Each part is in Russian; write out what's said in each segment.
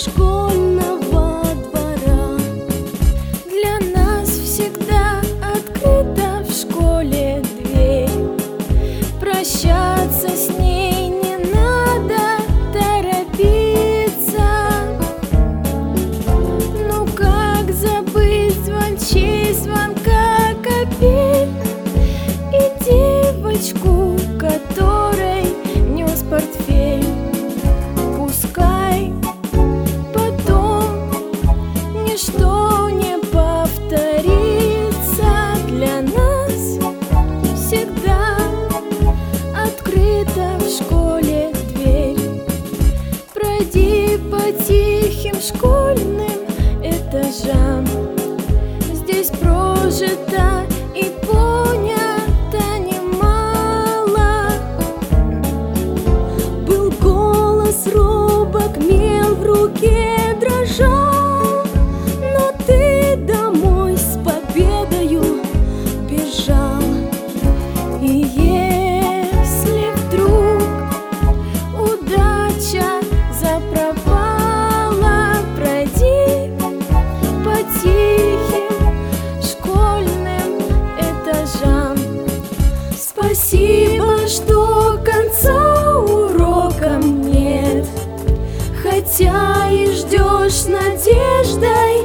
школьного двора. Для нас всегда открыта в школе дверь. Прощаться с ней не надо торопиться. Ну как забыть звончей звонка капель и девочку, которой нес портфель? Пускай потом ничто не повторится. Для нас всегда открыта в школе дверь. Пройди по тихим школьным этажам. Здесь прожито и понято немало. Был голос робок, мел в руке дрожал, но ты домой с победою бежал. И если вдруг удача запропала, пройди по тихим школьным этажам. Спасибо, что конца урокам нет, хотя и ждешь с надеждой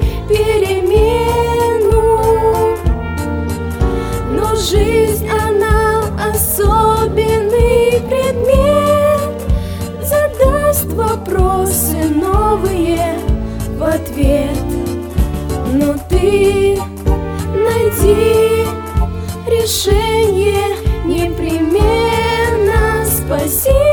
перемену. Но жизнь, она особенный предмет, задаст вопросы новые в ответ. Но ты найди решение непременно. Спасибо.